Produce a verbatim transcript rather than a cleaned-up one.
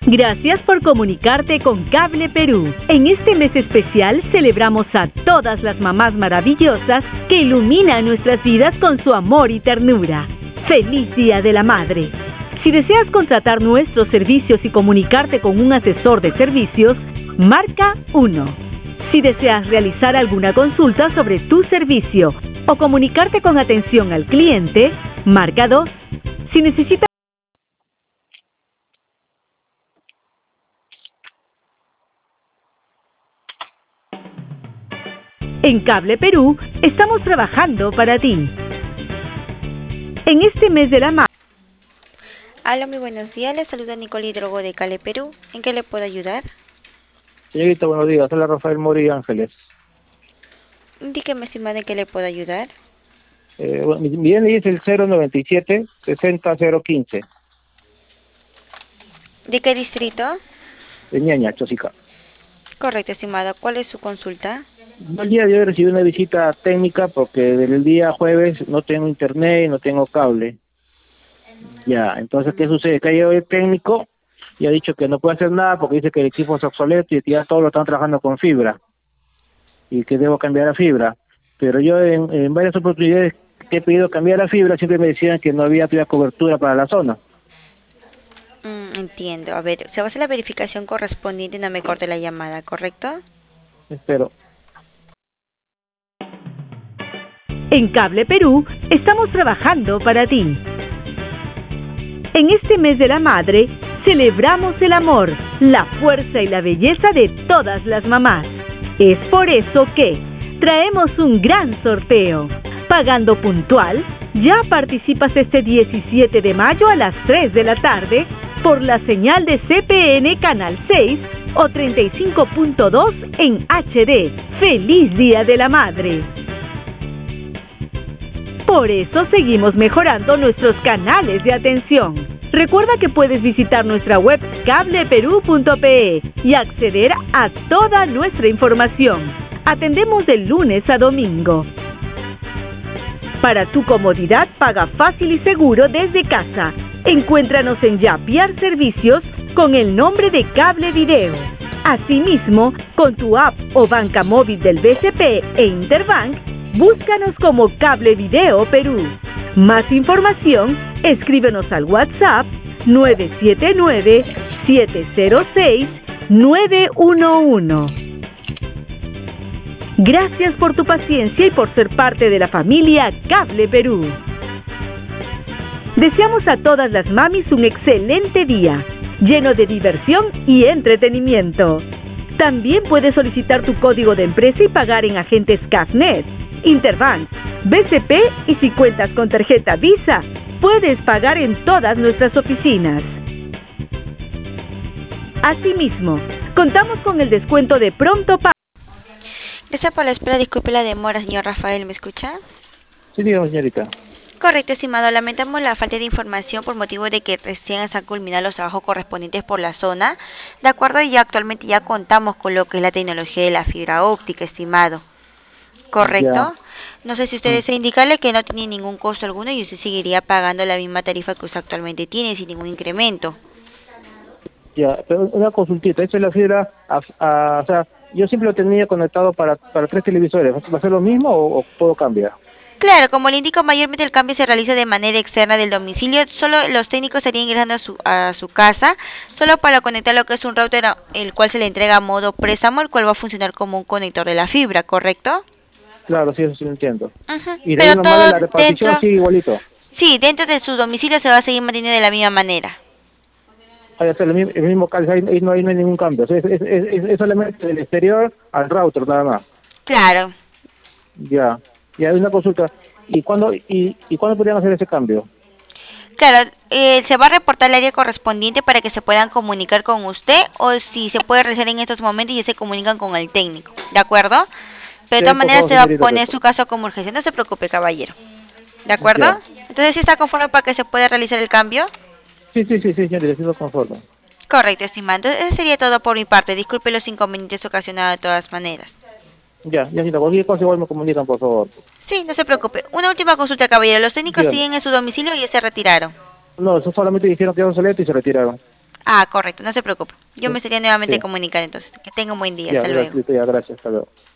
Gracias por comunicarte con Cable Perú. En este mes especial celebramos a todas las mamás maravillosas que iluminan nuestras vidas con su amor y ternura. ¡Feliz Día de la Madre! Si deseas contratar nuestros servicios y comunicarte con un asesor de servicios, marca uno. Si deseas realizar alguna consulta sobre tu servicio o comunicarte con atención al cliente, marca dos. Si necesitas En Cable Perú, estamos trabajando para ti. En este mes de la madre. Hola, muy buenos días. Les saluda Nicole Hidrogo de Cable Perú. ¿En qué le puedo ayudar? Señorita, buenos días. Hola, Rafael Mori Ángeles. Dígame, estimada, ¿en qué le puedo ayudar? Eh, bueno, mi mi D N I es el cero noventa y siete sesenta cero quince. ¿De qué distrito? De Ñaña, Chosica. Correcto, estimada. ¿Cuál es su consulta? El día de hoy recibí una visita técnica porque desde el día jueves no tengo internet y no tengo cable. Ya, entonces, ¿qué sucede? Que ha llegado el técnico y ha dicho que no puede hacer nada porque dice que el equipo es obsoleto y que ya todos lo están trabajando con fibra y que debo cambiar a fibra. Pero yo en, en varias oportunidades que he pedido cambiar a fibra siempre me decían que no había todavía cobertura para la zona. Mm, entiendo. A ver, se va a hacer la verificación correspondiente y no me corte la llamada, ¿correcto? Espero. En Cable Perú, estamos trabajando para ti. En este mes de la madre, celebramos el amor, la fuerza y la belleza de todas las mamás. Es por eso que traemos un gran sorteo. Pagando puntual, ya participas este diecisiete de mayo a las tres de la tarde por la señal de C P N Canal seis o treinta y cinco punto dos en H D. ¡Feliz Día de la Madre! Por eso seguimos mejorando nuestros canales de atención. Recuerda que puedes visitar nuestra web cable perú punto pe y acceder a toda nuestra información. Atendemos de lunes a domingo. Para tu comodidad, paga fácil y seguro desde casa. Encuéntranos en Yapiar Servicios con el nombre de Cable Video. Asimismo, con tu app o banca móvil del B C P e Interbank, búscanos como Cable Video Perú. Más información, escríbenos al WhatsApp nueve siete nueve, siete cero seis, nueve uno uno. Gracias por tu paciencia y por ser parte de la familia Cable Perú. Deseamos a todas las mamis un excelente día, lleno de diversión y entretenimiento. También puedes solicitar tu código de empresa y pagar en agentes Cafnet, Interbank, B C P y si cuentas con tarjeta Visa, puedes pagar en todas nuestras oficinas. Asimismo, contamos con el descuento de Pronto Pago. Gracias por la espera. Disculpe la demora, señor Rafael. ¿Me escucha? Sí, dígame, señorita. Correcto, estimado. Lamentamos la falta de información por motivo de que recién se han culminado los trabajos correspondientes por la zona. De acuerdo, y ya actualmente ya contamos con lo que es la tecnología de la fibra óptica, estimado. ¿Correcto? Ya. No sé si usted desea indicarle que no tiene ningún costo alguno y usted seguiría pagando la misma tarifa que usted actualmente tiene sin ningún incremento. Ya, pero una consultita. Esto es la fibra, a, a, o sea, yo siempre lo tenía conectado para, para tres televisores. ¿Va a ser lo mismo o, o todo cambia? Claro, como le indico, mayormente el cambio se realiza de manera externa del domicilio. Solo los técnicos estarían ingresando a su, a su casa, solo para conectar lo que es un router, el cual se le entrega a modo préstamo, el cual va a funcionar como un conector de la fibra, ¿correcto? Claro, sí, eso sí lo entiendo. Uh-huh. Y de Pero ahí nomás todo la repartición dentro, sigue igualito. sí, dentro de su domicilio se va a seguir manteniendo de la misma manera. Ahí está el mismo, el mismo cal- ahí, ahí no, ahí no hay ningún cambio. O sea, es, es, es, es solamente del exterior al router, nada más. Claro. Ya. Y hay una consulta. ¿Y cuándo, y, y cuándo podrían hacer ese cambio? Claro, eh, se va a reportar al área correspondiente para que se puedan comunicar con usted o si se puede realizar en estos momentos y ya se comunican con el técnico, ¿de acuerdo? Pero de Sí, todas por maneras favor, se va a señorita, poner que- su caso como urgencia, no se preocupe, caballero, ¿de acuerdo? Ya. Entonces, ¿sí está conforme para que se pueda realizar el cambio? Sí, sí, sí, sí, señorita, sí lo conformo. Correcto, estimado. Entonces, eso sería todo por mi parte. Disculpe los inconvenientes ocasionados de todas maneras. Ya, ya, señorita, cualquier cosa igual me comunican, por favor. Sí, no se preocupe. Una última consulta, caballero. ¿Los técnicos Dígame. siguen en su domicilio y ya se retiraron? No, eso solamente dijeron que era obsoleto y se retiraron. Ah, correcto, no se preocupe. Yo Sí, me estaría nuevamente sí. comunicar entonces. Que tenga un buen día. Ya, Hasta luego. gracias, ya, gracias, hasta luego.